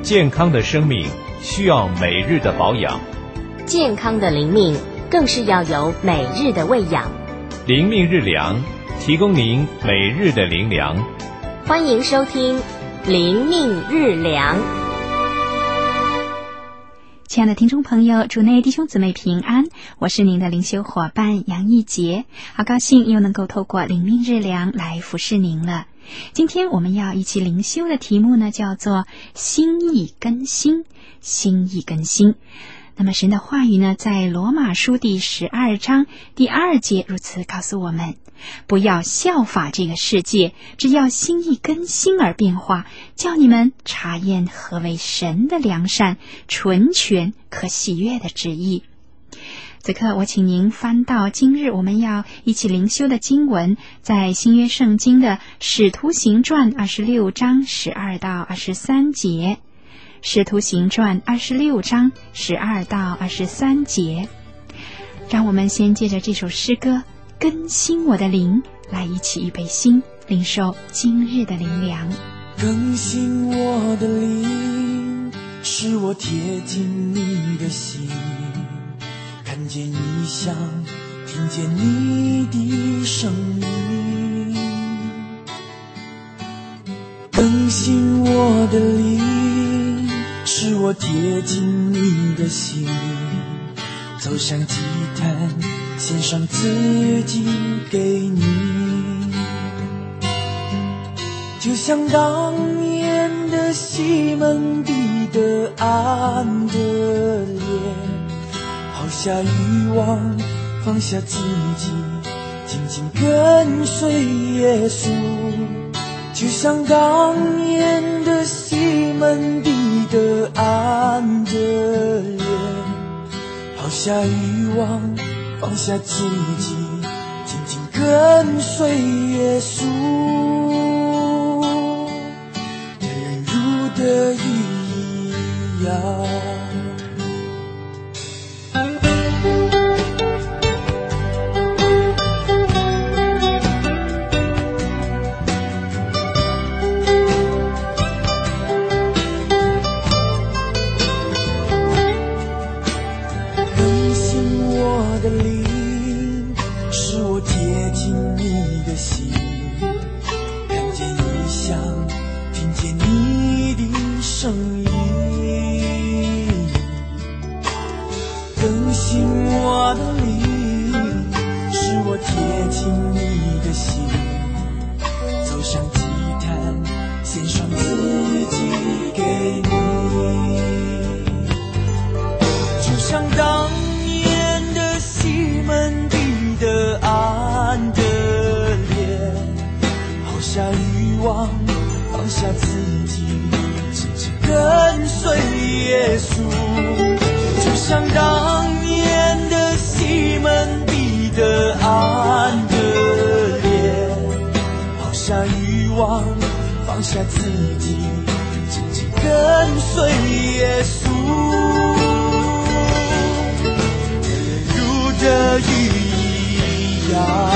健康的生命需要每日的保养， 健康的灵命更是要有每日的喂养。 灵命日粮，提供您每日的灵粮。 欢迎收听灵命日粮。 亲爱的听众朋友，主内弟兄姊妹平安，我是您的灵修伙伴杨义杰，好高兴又能够透过灵命日粮来服侍您了。今天我们要一起灵修的题目呢，叫做心意更新，心意更新。那么神的话语呢，在罗马书第12章第2节如此告诉我们，不要效法这个世界，只要心意更新而变化，叫你们察验何为神的良善、纯全、可喜悦的旨意。此刻我请您翻到今日我们要一起灵修的经文，在新约圣经的使徒行传26章12到23节。使徒行传26章12到23节。让我们先借着这首诗歌更新我的灵，来一起预备心，领受今日的灵粮。 更新我的灵，使我贴近你的心，看见异象，听见你的声音。更新我的灵，使我贴近你的心，走向祭坛，献上自己给你。就像当年的西门彼得安德烈，抛下欲望，放下自己，紧紧跟随耶稣。就像当年的西门彼得安德烈，抛下欲望，放下自己，紧紧跟随耶稣。人如得鱼一样。放下自己，紧紧跟随耶稣。如得鱼一样。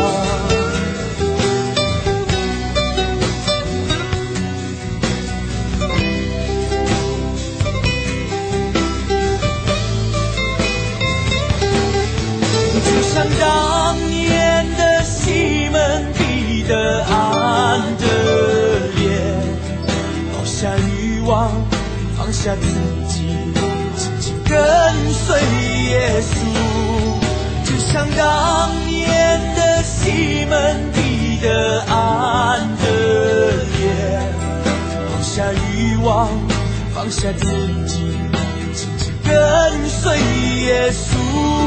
就像当年的西门彼得安德烈，抛下欲望，放下自己，紧紧跟随耶稣。就像当年的西门彼得安德烈，抛下欲望，放下自己，紧紧跟随耶稣。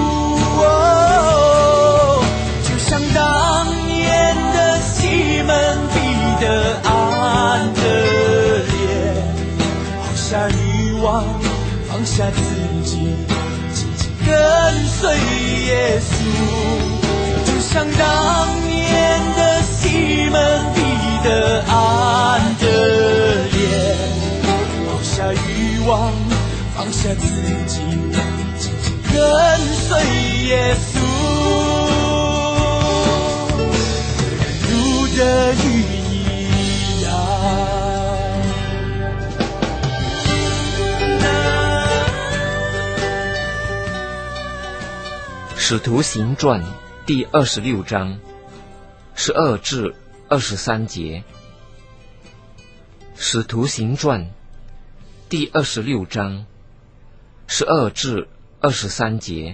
就像当年的西门彼得安德烈，抛下欲望，放下自己，紧紧跟随耶稣。就像当年的西门彼得安德烈，抛下欲望，放下自己，紧紧跟随耶稣。如得鱼一样。 使徒行传第26章12至23节。使徒行传第26章12至23节。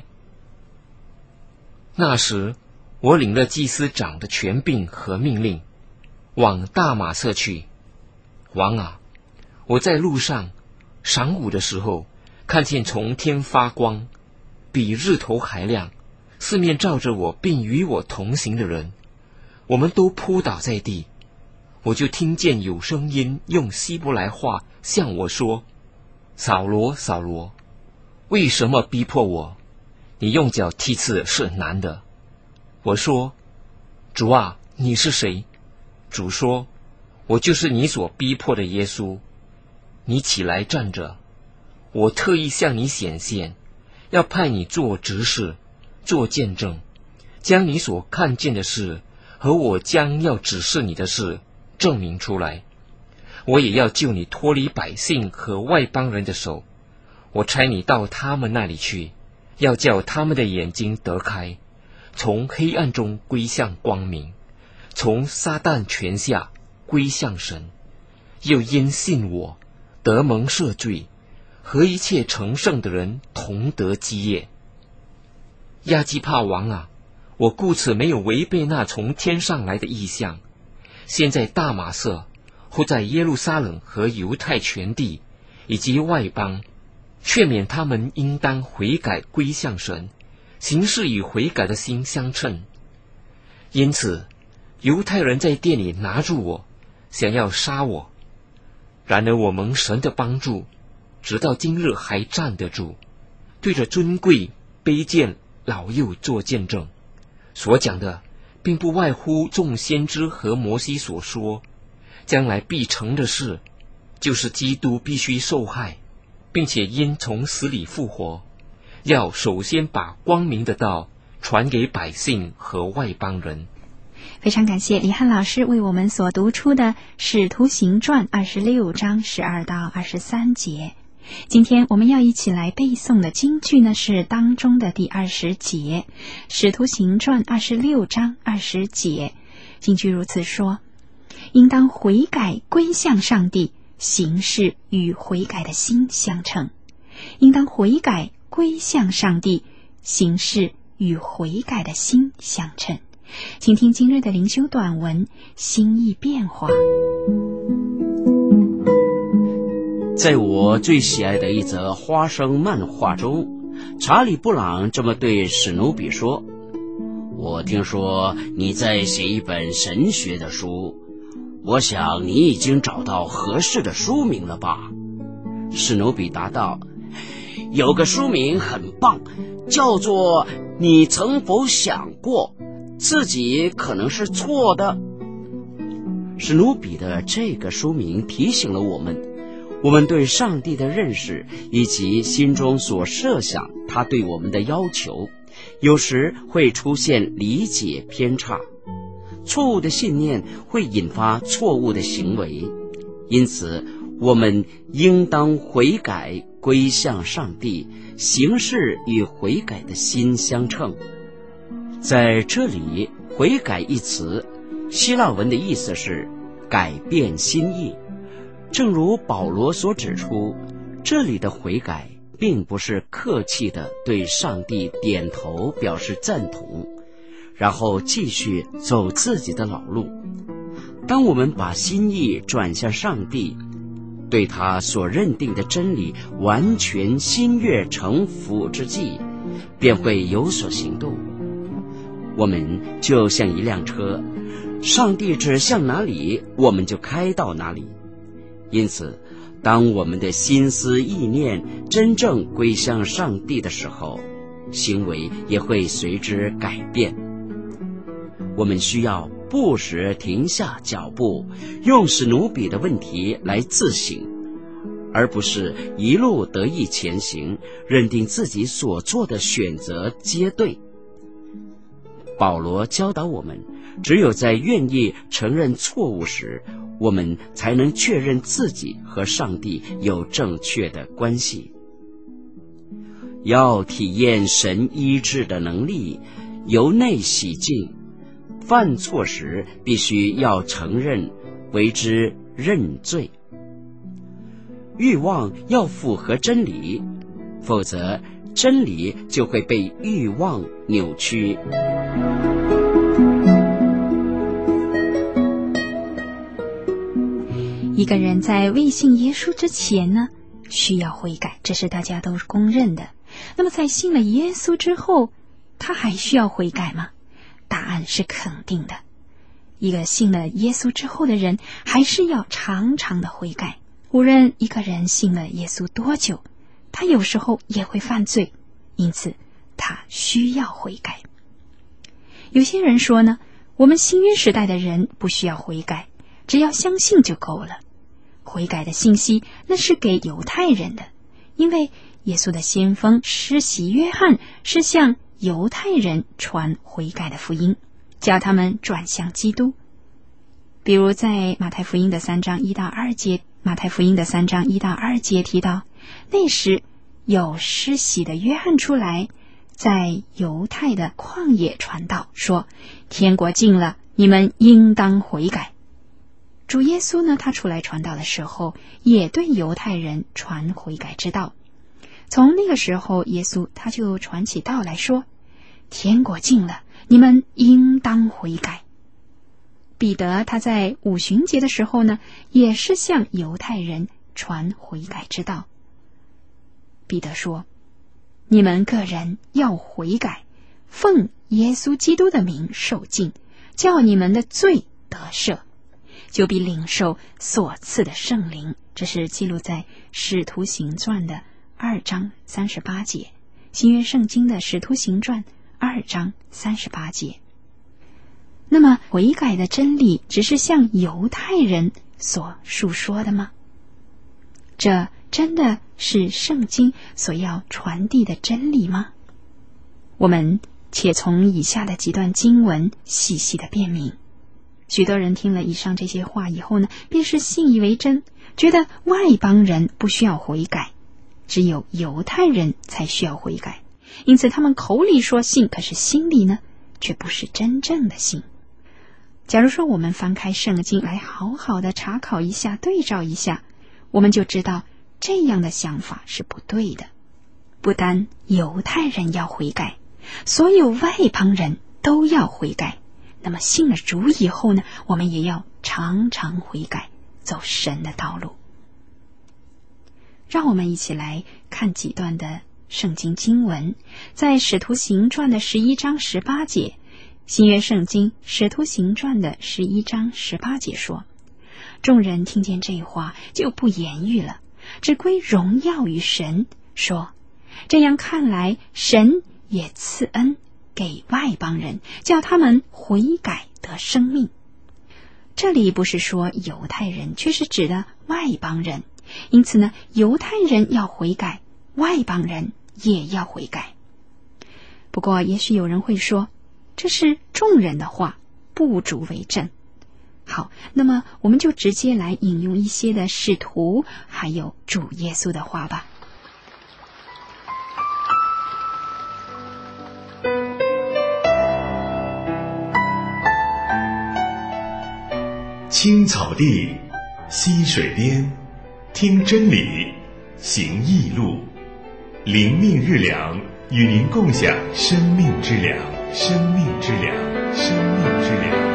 那时，我领了祭司长的权柄和命令，往大马色去。王啊，我在路上晌午的时候，看见从天发光，比日头还亮，四面照着我并与我同行的人，我们都扑倒在地。我就听见有声音用希伯来话向我说：扫罗，扫罗，为什么逼迫我？你用脚踢刺是难的。我说：主啊，你是谁？主说：我就是你所逼迫的耶稣。你起来站着，我特意向你显现，要派你做执事，做见证，将你所看见的事和我将要指示你的事证明出来。我也要救你脱离百姓和外邦人的手。我差你到他们那里去，要叫他们的眼睛得开，从黑暗中归向光明，从撒旦权下归向神。又因信我，得蒙赦罪，和一切成圣的人同得基业。亚基帕王啊，我故此没有违背那从天上来的异象。现在大马色，或在耶路撒冷和犹太全地以及外邦，劝勉他们应当悔改归向神，行事与悔改的心相称。因此犹太人在店里拿住我，想要杀我。然而我蒙神的帮助，直到今日还站得住，对着尊贵卑贱老幼做见证。所讲的并不外乎众先知和摩西所说将来必成的事，就是基督必须受害，并且因从死里复活，要首先把光明的道传给百姓和外邦人。 非常感谢李汉老师为我们所读出的《使徒行传》26章12到23节。今天我们要一起来背诵的经句呢，是当中的第20节，《使徒行传》26章20节。经句如此说：应当悔改归向上帝，行事与悔改的心相称。应当悔改归向上帝，行事与悔改的心相称。请听今日的灵修短文，心意变化。 在我最喜爱的一则花生漫画中，查理布朗这么对史努比说：我听说你在写一本神学的书，我想你已经找到合适的书名了吧？史努比答道：有个书名很棒，叫做你曾否想过自己可能是错的。史努比的这个书名提醒了我们对上帝的认识以及心中所设想他对我们的要求，有时会出现理解偏差，错误的信念会引发错误的行为，因此我们应当悔改归向上帝，行事与悔改的心相称。在这里，悔改一词希腊文的意思是改变心意。正如保罗所指出，这里的悔改并不是客气地对上帝点头表示赞同，然后继续走自己的老路。当我们把心意转向上帝，对他所认定的真理完全心悦诚服之际，便会有所行动。我们就像一辆车，上帝指向哪里，我们就开到哪里。因此，当我们的心思意念真正归向上帝的时候，行为也会随之改变。我们需要不时停下脚步，用史努比的问题来自省，而不是一路得意前行，认定自己所做的选择皆对。保罗教导我们，只有在愿意承认错误时，我们才能确认自己和上帝有正确的关系。 要体验神医治的能力，由内洗净。犯错时必须要承认，为之认罪。欲望要符合真理，否则真理就会被欲望扭曲。 一个人在未信耶稣之前呢，需要悔改，这是大家都公认的。那么在信了耶稣之后，他还需要悔改吗？答案是肯定的。一个信了耶稣之后的人，还是要常常的悔改。无论一个人信了耶稣多久，他有时候也会犯罪，因此他需要悔改。有些人说呢，我们新约时代的人不需要悔改，只要相信就够了。悔改的信息那是给犹太人的，因为耶稣的先锋施洗约翰是向犹太人传悔改的福音，叫他们转向基督。比如在马太福音的3章1到2节，马太福音的3章1到2节提到，那时有施洗的约翰出来，在犹太的旷野传道，说天国近了，你们应当悔改。主耶稣呢，他出来传道的时候，也对犹太人传悔改之道。从那个时候，耶稣他就传起道来说，天国近了，你们应当悔改。彼得他在五旬节的时候呢，也是向犹太人传悔改之道。彼得说，你们个人要悔改，奉耶稣基督的名受浸，叫你们的罪得赦，就必领受所赐的圣灵。这是记录在使徒行传的2章38节，新约圣经的使徒行传2章38节。那么悔改的真理只是向犹太人所述说的吗？这真的是圣经所要传递的真理吗？我们且从以下的几段经文细细的辨明。许多人听了以上这些话以后呢，便是信以为真，觉得外邦人不需要悔改，只有犹太人才需要悔改。因此他们口里说信，可是心里呢，却不是真正的信。假如说我们翻开圣经来好好的查考一下，对照一下，我们就知道这样的想法是不对的。不单犹太人要悔改，所有外邦人都要悔改。那么信了主以后呢，我们也要常常悔改，走神的道路。让我们一起来看几段的圣经经文，在使徒行传的11章18节，新约圣经使徒行传的11章18节说，众人听见这话就不言语了，只归荣耀于神，说这样看来，神也赐恩给外邦人，叫他们悔改得生命。这里不是说犹太人，却是指的外邦人。因此呢，犹太人要悔改，外邦人也要悔改。不过也许有人会说，这是众人的话，不足为证。好，那么我们就直接来引用一些的使徒还有主耶稣的话吧。 青草地，溪水边，听真理，行义路，灵命日粮，与您共享生命之粮，生命之粮，生命之粮。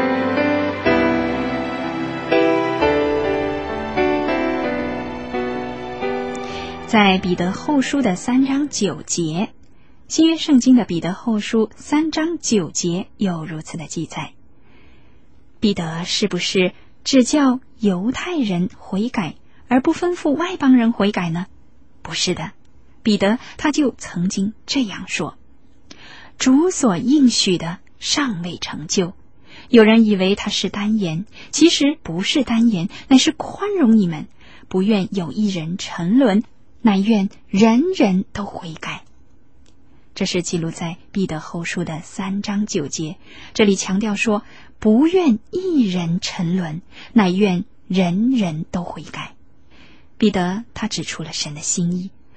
在彼得后书的3章9节，新约圣经的彼得后书3章9节有如此的记载。彼得是不是只叫犹太人悔改，而不吩咐外邦人悔改呢？不是的，彼得他就曾经这样说，主所应许的尚未成就。有人以为他是单言，其实不是单言，乃是宽容你们，不愿有一人沉沦，乃愿人人都悔改。这是记录在彼得后书的3章9节，这里强调说，不愿一人沉沦，乃愿人人都悔改。彼得他指出了神的心意，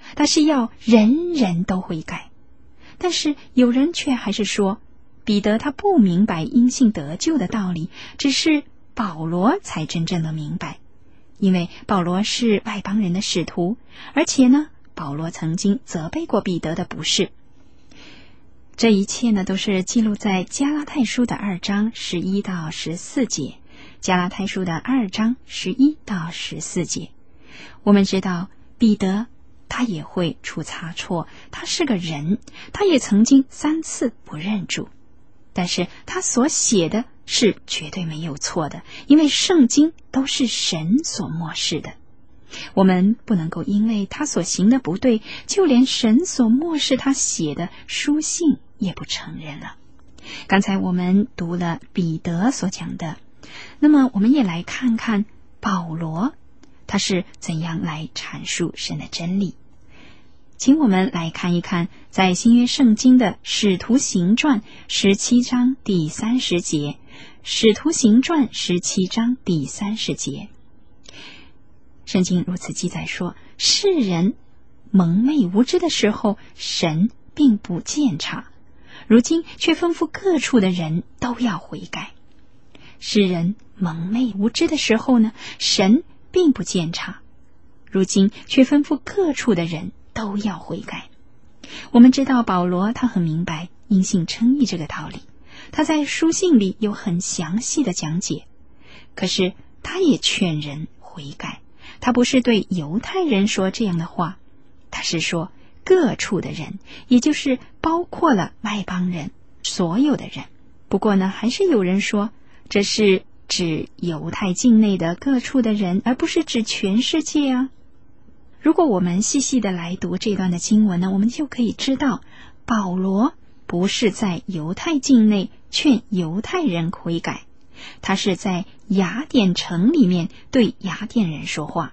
他是要人人都悔改。但是有人却还是说，彼得他不明白因信得救的道理，只是保罗才真正的明白。因为保罗是外邦人的使徒，而且呢，保罗曾经责备过彼得的不是。这一切呢，都是记录在加拉太书的2章11到14节。加拉太书的2章11到14节。我们知道彼得他也会出差错，他是个人，他也曾经3次不认主，但是他所写的是绝对没有错的，因为圣经都是神所默示的。我们不能够因为他所行的不对，就连神所默示他写的书信也不承认了。刚才我们读了彼得所讲的，那么我们也来看看保罗他是怎样来阐述神的真理。请我们来看一看在新约圣经的使徒行传17章第30节。使徒行传17章第30节，圣经如此记载说，世人蒙昧无知的时候，神并不鉴察，如今却吩咐各处的人都要悔改。世人蒙昧无知的时候呢，神并不鉴察，如今却吩咐各处的人都要悔改。我们知道保罗他很明白因信称义这个道理，他在书信里有很详细的讲解，可是他也劝人悔改。他不是对犹太人说这样的话，他是说各处的人，也就是包括了外邦人，所有的人。不过呢，还是有人说这是指犹太境内的各处的人，而不是指全世界啊。如果我们细细的来读这段的经文呢，我们就可以知道保罗不是在犹太境内劝犹太人悔改，他是在雅典城里面对雅典人说话。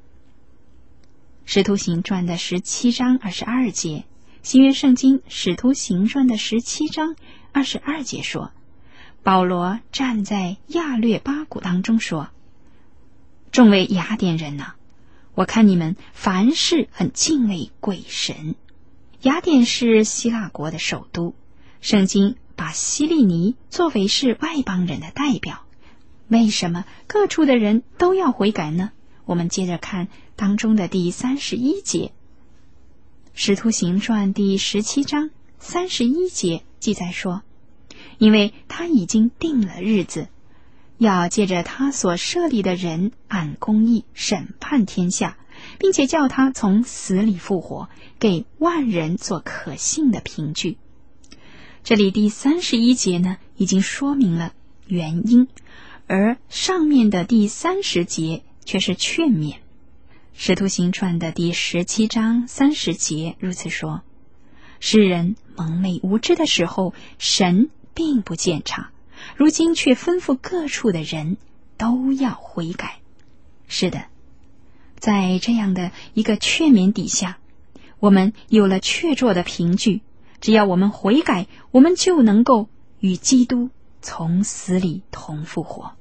使徒行传的17章22节，新约圣经使徒行传的17章22节说，保罗站在亚略巴谷当中说，众位雅典人啊，我看你们凡事很敬畏鬼神。雅典是希腊国的首都，圣经把希利尼作为是外邦人的代表。为什么各处的人都要悔改呢？我们接着看当中的第31节，使徒行传第17章31节记载说，因为他已经定了日子，要借着他所设立的人按公义审判天下，并且叫他从死里复活，给万人做可信的凭据。这里第31节呢，已经说明了原因，而上面的第30节却是劝勉。使徒行传的第17章30节如此说，世人蒙昧无知的时候，神并不鉴察，如今却吩咐各处的人都要悔改。是的，在这样的一个劝勉底下，我们有了确凿的凭据，只要我们悔改，我们就能够与基督从死里同复活。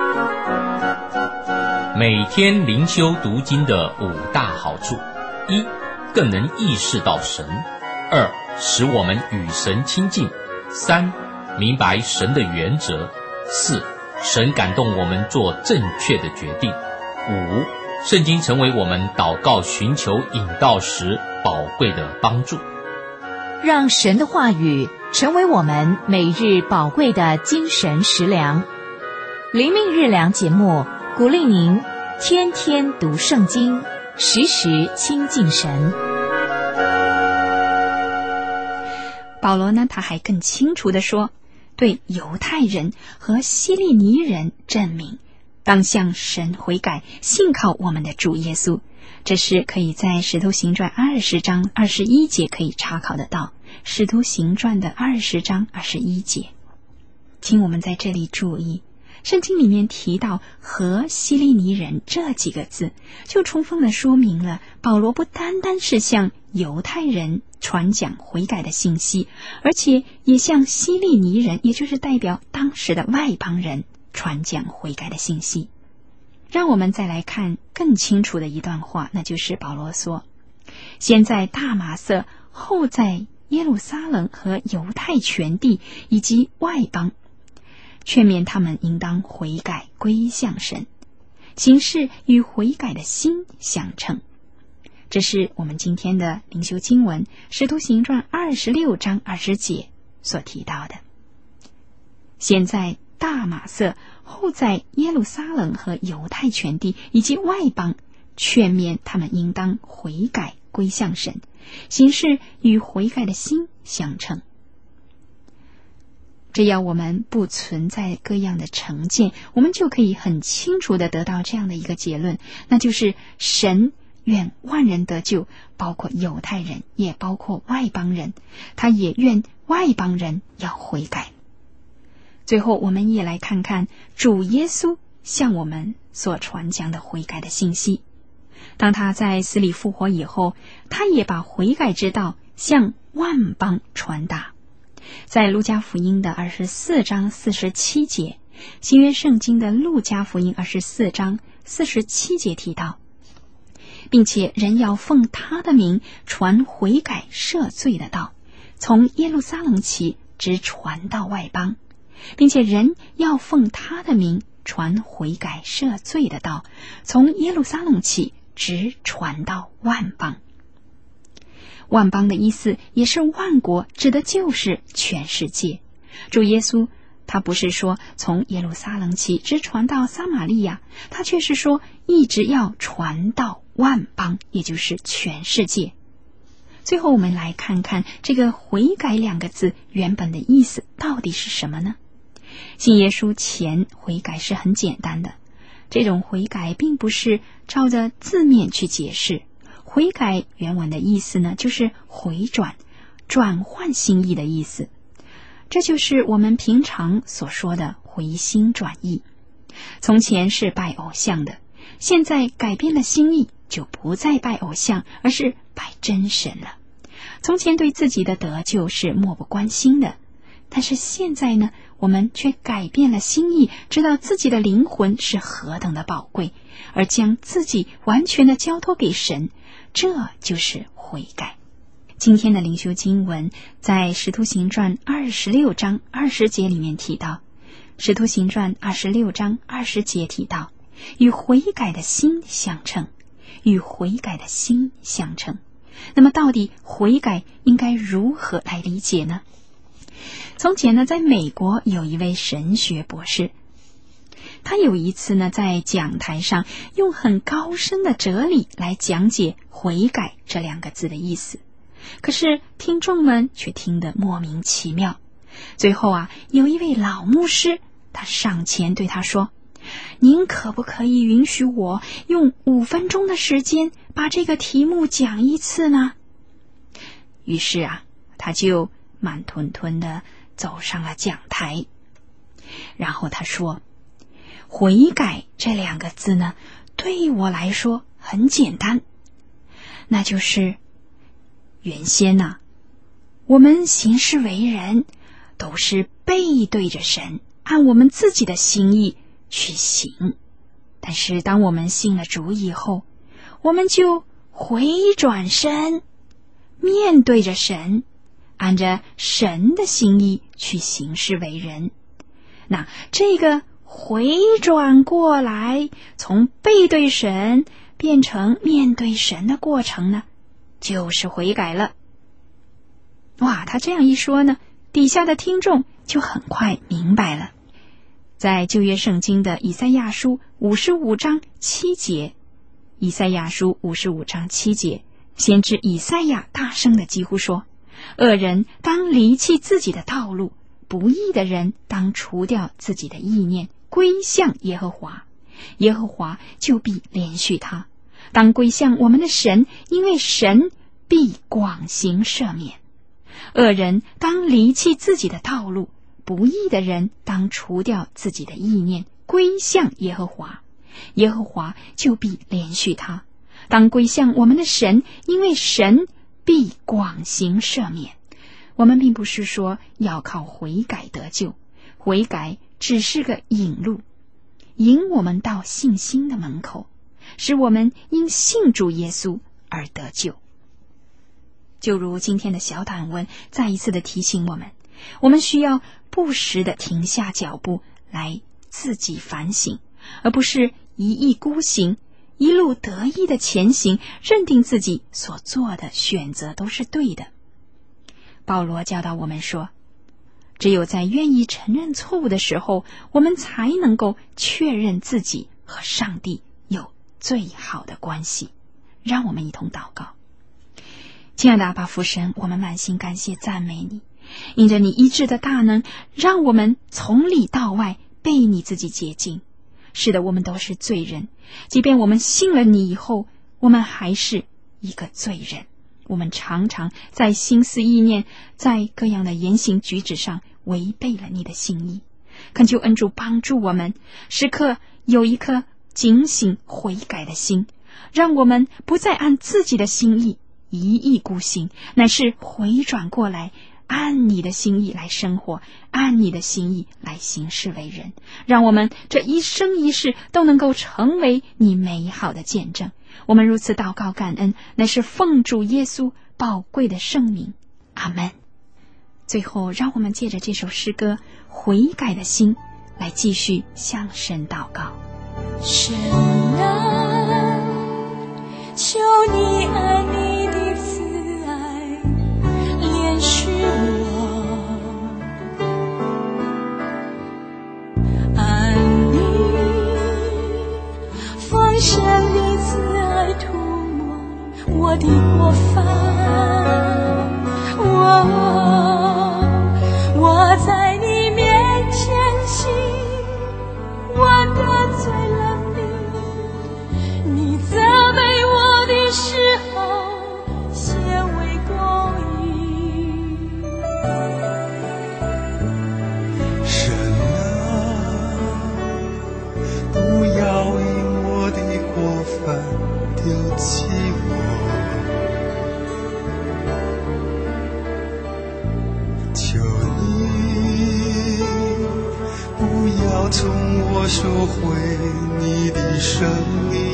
每天灵修读经的5大好处： 1. 更能意识到神； 2. 使我们与神亲近； 3. 明白神的原则； 4. 神感动我们做正确的决定； 5. 圣经成为我们祷告寻求引导时宝贵的帮助。 让神的话语成为我们每日宝贵的精神食粮。灵命日粮节目鼓励您天天读圣经，时时亲近神。 保罗呢，他还更清楚地说，对犹太人和希利尼人证明，当向神悔改，信靠我们的主耶稣。这是可以在使徒行传20章21节可以查考得到，使徒行传的20章21节。请我们在这里注意，圣经里面提到和希利尼人这几个字，就充分地说明了保罗不单单是向犹太人传讲悔改的信息，而且也向希利尼人，也就是代表当时的外邦人传讲悔改的信息。让我们再来看更清楚的一段话，那就是保罗说， 先在大马色，后在耶路撒冷和犹太全地以及外邦，劝勉他们应当悔改归向神，行事与悔改的心相称。这是我们今天的灵修经文《使徒行传》26章20节所提到的。先在大马色，后在耶路撒冷和犹太全地以及外邦，劝勉他们应当悔改归向神，行事与悔改的心相称。只要我们不存在各样的成见，我们就可以很清楚地得到这样的一个结论，那就是神愿万人得救，包括犹太人，也包括外邦人，他也愿外邦人要悔改。最后我们也来看看主耶稣向我们所传讲的悔改的信息。当他在死里复活以后，他也把悔改之道向万邦传达。在路加福音的24章47节，新约圣经的路加福音24章47节提到，并且人要奉他的名传悔改赦罪的道，从耶路撒冷起，直传到外邦，并且人要奉他的名传悔改赦罪的道，从耶路撒冷起，直传到万邦。万邦的意思也是万国，指的就是全世界。主耶稣他不是说从耶路撒冷起直传到撒玛利亚，他却是说一直要传到万邦，也就是全世界。最后我们来看看这个悔改两个字原本的意思到底是什么呢？信耶稣前悔改是很简单的，这种悔改并不是照着字面去解释。悔改原文的意思呢，就是回转、转换心意的意思。这就是我们平常所说的回心转意。从前是拜偶像的，现在改变了心意，就不再拜偶像，而是拜真神了。从前对自己的得救是漠不关心的，但是现在呢，我们却改变了心意，知道自己的灵魂是何等的宝贵，而将自己完全的交托给神，这就是悔改。今天的灵修经文在使徒行传26章20节里面提到，使徒行传26章20节提到，与悔改的心相称，与悔改的心相称。那么到底悔改应该如何来理解呢？从前呢，在美国有一位神学博士，他有一次呢，在讲台上用很高深的哲理来讲解悔改这两个字的意思，可是听众们却听得莫名其妙。最后啊，有一位老牧师，他上前对他说，您可不可以允许我用5分钟的时间把这个题目讲一次呢？于是啊，他就慢吞吞地走上了讲台，然后他说，悔改这两个字呢，对我来说很简单，那就是原先呢，我们行事为人都是背对着神，按我们自己的心意去行，但是当我们信了主以后，我们就回转身，面对着神，按着神的心意去行事为人。那这个回转过来，从背对神变成面对神的过程呢，就是悔改了。哇，他这样一说呢，底下的听众就很快明白了。在旧约圣经的以赛亚书55章7节，以赛亚书55章7节，先知以赛亚大声地几乎说，恶人当离弃自己的道路，不义的人当除掉自己的意念，归向耶和华，耶和华就必怜恤他。当归向我们的神，因为神必广行赦免。恶人当离弃自己的道路，不义的人当除掉自己的意念，归向耶和华，耶和华就必怜恤他。当归向我们的神，因为神必广行赦免。我们并不是说要靠悔改得救，悔改只是个引路，引我们到信心的门口，使我们因信主耶稣而得救。 就如今天的小短文再一次的提醒我们，我们需要不时的停下脚步来自己反省，而不是一意孤行，一路得意的前行，认定自己所做的选择都是对的。保罗教导我们说，只有在愿意承认错误的时候，我们才能够确认自己和上帝有最好的关系。让我们一同祷告。亲爱的阿爸父神，我们满心感谢赞美你，因着你医治的大能，让我们从里到外被你自己洁净。是的，我们都是罪人，即便我们信了你以后，我们还是一个罪人。我们常常在心思意念，在各样的言行举止上违背了你的心意。恳求恩主帮助我们，时刻有一颗警醒悔改的心，让我们不再按自己的心意一意孤行，乃是回转过来，按你的心意来生活，按你的心意来行事为人。让我们这一生一世都能够成为你美好的见证。我们如此祷告感恩，乃是奉主耶稣宝贵的圣名，阿们。最后让我们借着这首诗歌悔改的心来继续向神祷告。 神啊，求你按你的慈爱怜恤我，按你丰盛的慈爱涂抹我的过犯。我在你面前行，我得罪了你，你责备我的时候显为公义。 神啊，不要因我的过犯丢弃我，求你不要从我收回你的生命，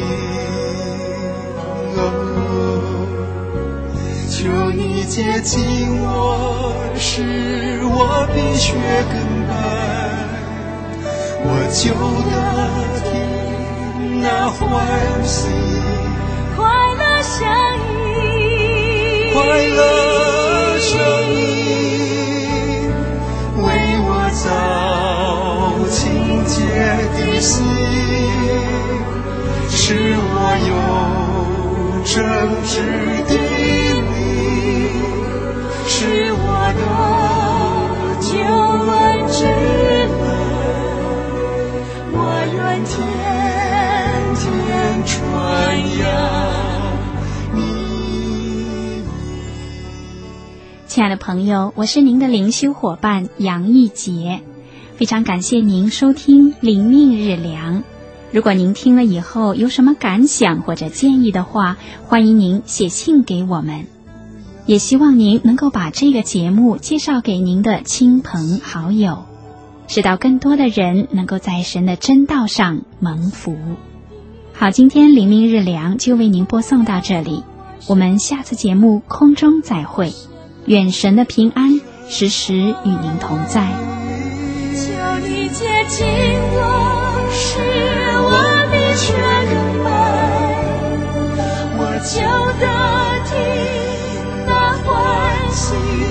求你接近我，使我比雪更白，我就得听那欢喜快乐声音， 快乐声音，为我造清洁的心，使我有正直的灵，使我得救恩之门，我愿天天传扬你。 亲爱的朋友，我是您的灵修伙伴杨义杰，非常感谢您收听灵命日粮。如果您听了以后有什么感想或者建议的话，欢迎您写信给我们，也希望您能够把这个节目介绍给您的亲朋好友，使到更多的人能够在神的真道上蒙福。好，今天灵命日粮就为您播送到这里，我们下次节目空中再会，愿神的平安时时与您同在。 求你接近我，使我的血更白，我就得听那欢喜